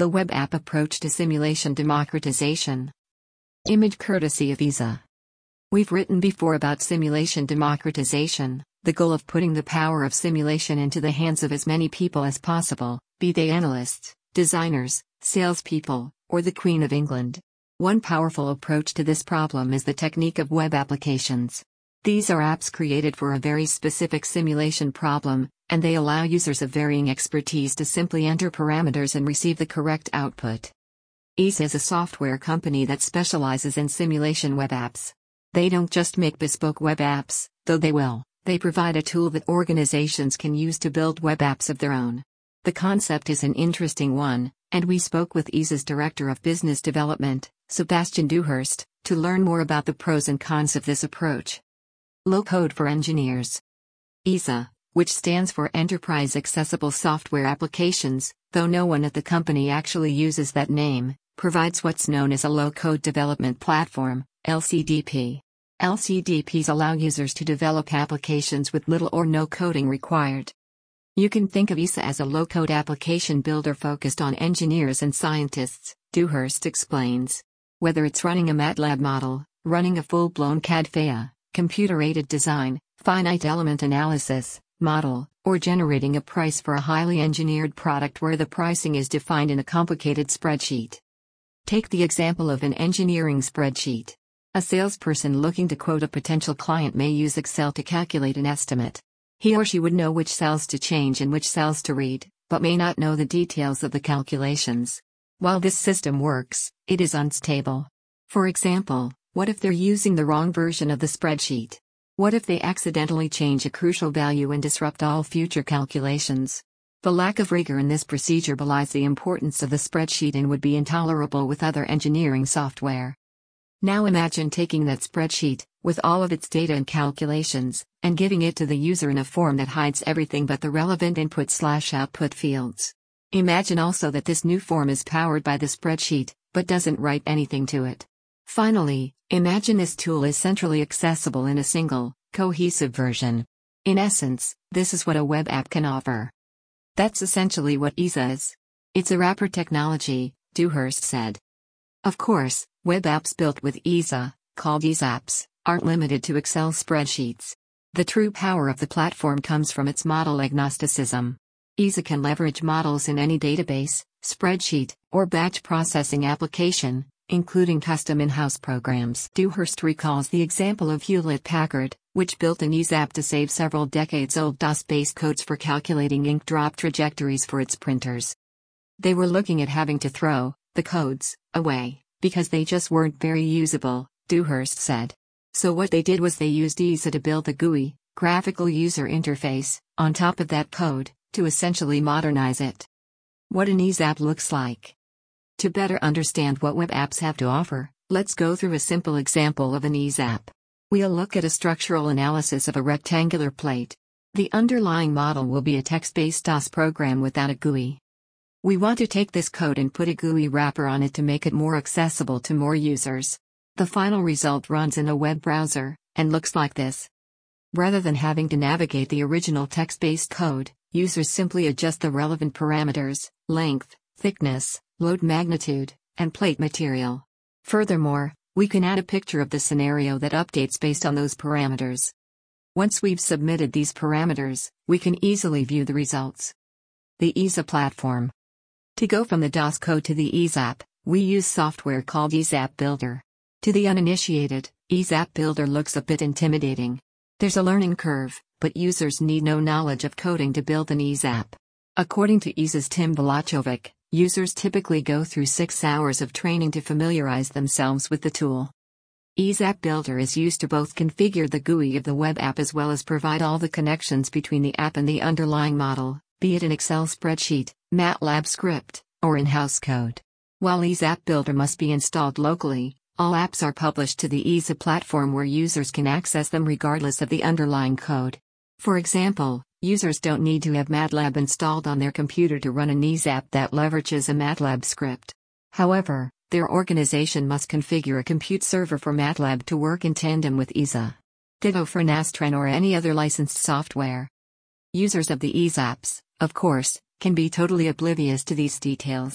The web app approach to simulation democratization. Image courtesy of ESA. We've written before about simulation democratization, the goal of putting the power of simulation into the hands of as many people as possible, be they analysts, designers, salespeople, or the Queen of England. One powerful approach to this problem is the technique of web applications. These are apps created for a very specific simulation problem, and they allow users of varying expertise to simply enter parameters and receive the correct output. ESA is a software company that specializes in simulation web apps. They don't just make bespoke web apps, though they will. They provide a tool that organizations can use to build web apps of their own. The concept is an interesting one, and we spoke with ESA's Director of Business Development, Sebastian Dewhurst, to learn more about the pros and cons of this approach. Low code for engineers. ESA, which stands for Enterprise Accessible Software Applications, though no one at the company actually uses that name, provides what's known as a low-code development platform, LCDP. LCDPs allow users to develop applications with little or no coding required. You can think of ESA as a low-code application builder focused on engineers and scientists, Dewhurst explains. Whether it's running a MATLAB model, running a full-blown CAD/FEA, computer-aided design, finite element analysis, model, or generating a price for a highly engineered product where the pricing is defined in a complicated spreadsheet. Take the example of an engineering spreadsheet. A salesperson looking to quote a potential client may use Excel to calculate an estimate. He or she would know which cells to change and which cells to read, but may not know the details of the calculations. While this system works, it is unstable. For example, what if they're using the wrong version of the spreadsheet? What if they accidentally change a crucial value and disrupt all future calculations? The lack of rigor in this procedure belies the importance of the spreadsheet and would be intolerable with other engineering software. Now imagine taking that spreadsheet, with all of its data and calculations, and giving it to the user in a form that hides everything but the relevant input/output fields. Imagine also that this new form is powered by the spreadsheet, but doesn't write anything to it. Finally, imagine this tool is centrally accessible in a single, cohesive version. In essence, this is what a web app can offer. That's essentially what ESA is. It's a wrapper technology, Dewhurst said. Of course, web apps built with ESA, called ESApps, aren't limited to Excel spreadsheets. The true power of the platform comes from its model agnosticism. ESA can leverage models in any database, spreadsheet, or batch processing application, including custom in-house programs. Dewhurst recalls the example of Hewlett-Packard, which built an ESApp to save several decades-old DOS-based codes for calculating ink drop trajectories for its printers. They were looking at having to throw the codes away because they just weren't very usable, Dewhurst said. So what they did was they used ESA to build the GUI, graphical user interface, on top of that code, to essentially modernize it. What an ESApp looks like. To better understand what web apps have to offer, let's go through a simple example of an ESApp. We'll look at a structural analysis of a rectangular plate. The underlying model will be a text-based DOS program without a GUI. We want to take this code and put a GUI wrapper on it to make it more accessible to more users. The final result runs in a web browser, and looks like this. Rather than having to navigate the original text-based code, users simply adjust the relevant parameters, length, thickness, load magnitude, and plate material. Furthermore, we can add a picture of the scenario that updates based on those parameters. Once we've submitted these parameters, we can easily view the results. The ESA platform. To go from the DOS code to the ESApp, we use software called ESApp Builder. To the uninitiated, ESApp Builder looks a bit intimidating. There's a learning curve, but users need no knowledge of coding to build an ESApp. According to ESA's Tim Volachovic, users typically go through 6 hours of training to familiarize themselves with the tool. ESApp Builder is used to both configure the GUI of the web app as well as provide all the connections between the app and the underlying model, be it an Excel spreadsheet, MATLAB script, or in-house code. While ESApp Builder must be installed locally, all apps are published to the ESA platform where users can access them regardless of the underlying code. For example, users don't need to have MATLAB installed on their computer to run an ESApp that leverages a MATLAB script. However, their organization must configure a compute server for MATLAB to work in tandem with ESA. Ditto for Nastran or any other licensed software. Users of the ESApps, of course, can be totally oblivious to these details.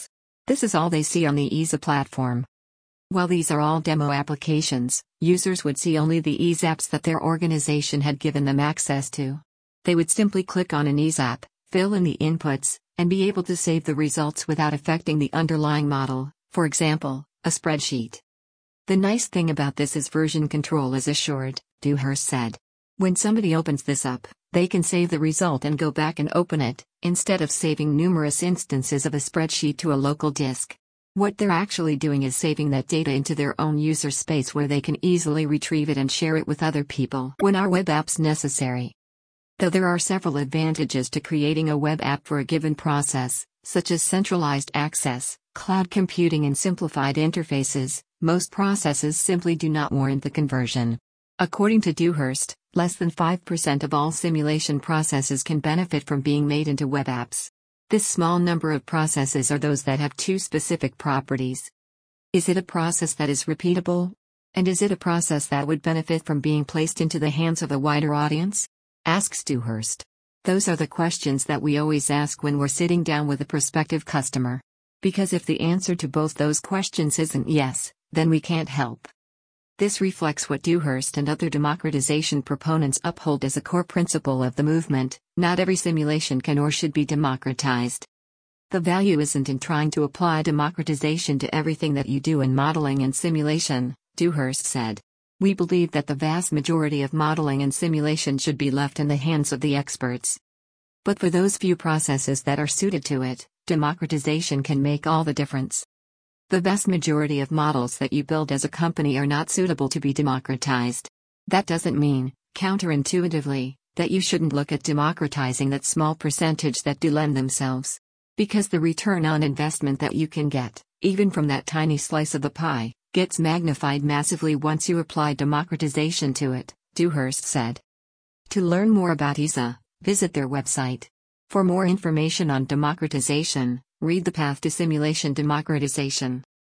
This is all they see on the EASA platform. While these are all demo applications, users would see only the EASE apps that their organization had given them access to. They would simply click on an EASE app, fill in the inputs, and be able to save the results without affecting the underlying model, for example, a spreadsheet. The nice thing about this is version control is assured, Dewhurst said. When somebody opens this up, they can save the result and go back and open it, instead of saving numerous instances of a spreadsheet to a local disk. What they're actually doing is saving that data into their own user space where they can easily retrieve it and share it with other people when our web app's necessary. Though there are several advantages to creating a web app for a given process, such as centralized access, cloud computing and simplified interfaces, most processes simply do not warrant the conversion. According to Dewhurst, less than 5% of all simulation processes can benefit from being made into web apps. This small number of processes are those that have two specific properties. Is it a process that is repeatable? And is it a process that would benefit from being placed into the hands of a wider audience? Asks Dewhurst. Those are the questions that we always ask when we're sitting down with a prospective customer. Because if the answer to both those questions isn't yes, then we can't help. This reflects what Dewhurst and other democratization proponents uphold as a core principle of the movement: not every simulation can or should be democratized. The value isn't in trying to apply democratization to everything that you do in modeling and simulation, Dewhurst said. We believe that the vast majority of modeling and simulation should be left in the hands of the experts. But for those few processes that are suited to it, democratization can make all the difference. The vast majority of models that you build as a company are not suitable to be democratized. That doesn't mean, counterintuitively, that you shouldn't look at democratizing that small percentage that do lend themselves. Because the return on investment that you can get, even from that tiny slice of the pie, gets magnified massively once you apply democratization to it, Dewhurst said. To learn more about EASA, visit their website. For more information on democratization, read The Path to Simulation Democratization.